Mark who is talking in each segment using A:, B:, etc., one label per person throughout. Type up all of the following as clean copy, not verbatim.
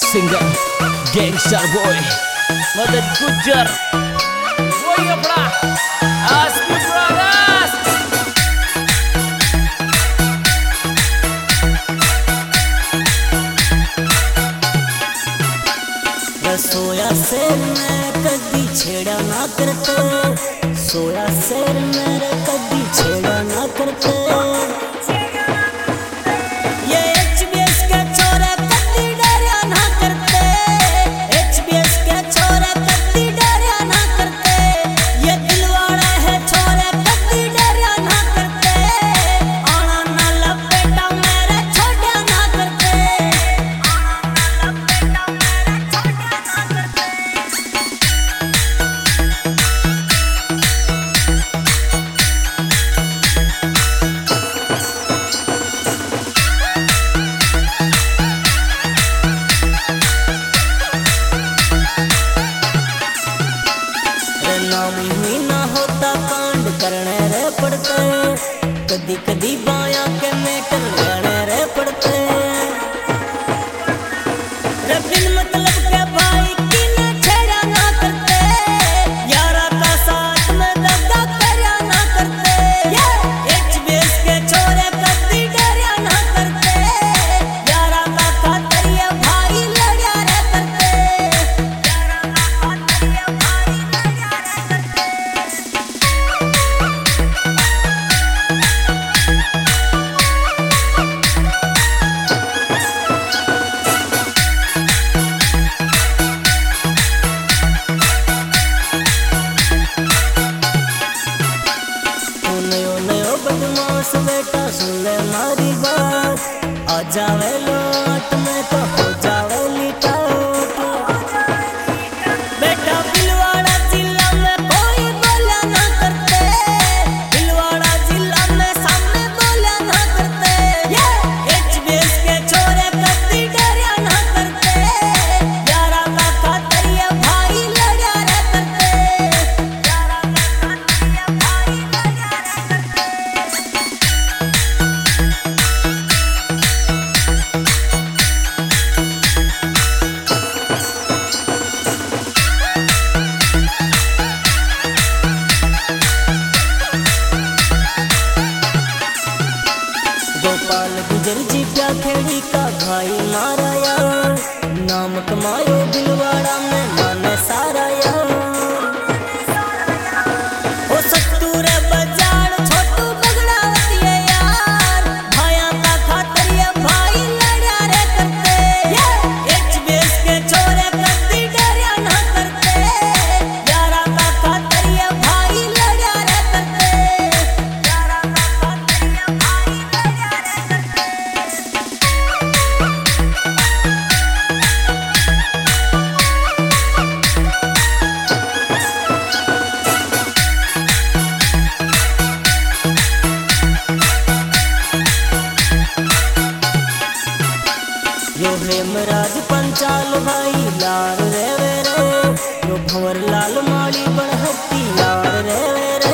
A: Singer Gangster Boy Madad Gujar Boy अपना Asmi Brothers
B: सोया शेर मेरे कदी छेड़ा ना करते, सोया शेर मेरे कदी छेड़ा ना करते। ये HBS के छोरे कदी डरिया ना करते, HBS के छोरे कदी डरिया ना करते। ये दिलवाड़े है छोरे कदी डरिया ना करते, आना ना लपेटा मेरे छोड़िया ना करते, आना ना लपेटा मेरे छोड़िया ना करते। नामी ही ना होता कांड करने रे पड़ते, कदी कदी बाया के मेटर लेने रे पड़ते। रे बिन मतलब के भाई किने छेड़ा ना करते, यारा का साथ में दगा करया ना करते। HBS के छोरे कदी डरिया ना करते, यारा का खातर ये भाई लड़या रे करते, यारा का खातर ये भाई लड़या रे करते। नयो बदमाश बेटा सुन ले मारी बात, आ जावे लौट में तो हो जावे लिटाट। बेटा भिलवाड़ा जिला में कोई बोला ना करते, भिलवाड़ा जिला में सामने बोला ना करते। HBS के छोरे कदी डरिया ना करते, यारा का खातर ये भाई लड़या रे करते, यारा का खातर ये भाई लड़या रे करते। गोपाल गुजर जी प्या खेड़ी का भाई मारा यार, नाम कमायो भिलवाड़ा में माने सारा यार। ओ सत्तू रे बजाड़ छोटू बगड़ावती है यार, भाया का खातर ये भाई लड़या रे करते। HBS के छोरे कदी डरिया ना करते, यारा का खातर ये भाई लड़या रे करते, यारा का खातर ये भाई लड़या रे करते।
C: Music.
B: यो हेमराज पंचाल भाई लाल रे वे रे, यो भंवर लाल माली बनहती यार रे वे रे।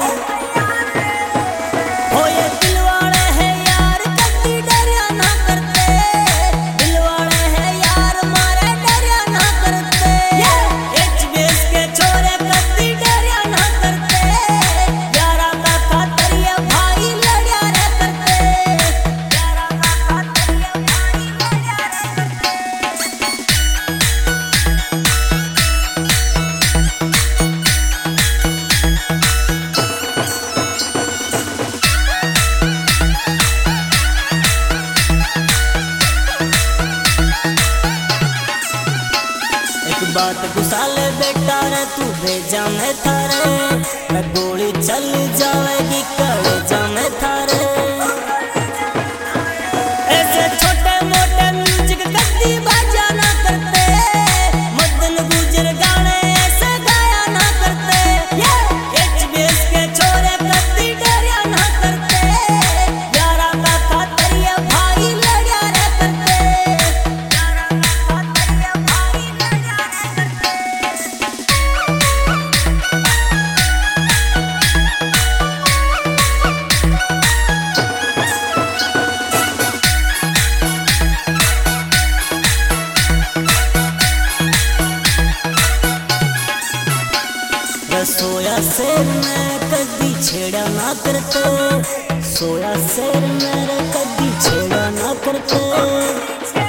B: हो ये दिलवाड़े है यार कदी डरिया ना करते, दिलवाड़े है यार मारे डरिया ना करते। HBS के छोरे कदी डरिया ना करते, यारा का खातर ये भाई लड़या रे करते, यारा का खातर ये भाई लड़या रे करते। एक बात गुसाले बेटा रे तू भेजा मैं थारे, मैं गोली चल जाएगी कलेजा में थारे। ऐसे छोटे मोटे म्यूजिक कदी बाजा ना करते, मदन गुजर गाने ऐसे गाया ना करते। HBS के छोरे कदी डरिया ना करते, यारा का खातर ये भाई लड़या रे करते, यारा का खातर ये भाई लड़या रे करते। सोया शेर मेरे कदी छेड़ा ना करते, सोया शेर मेरे कदी छेड़ा ना करते।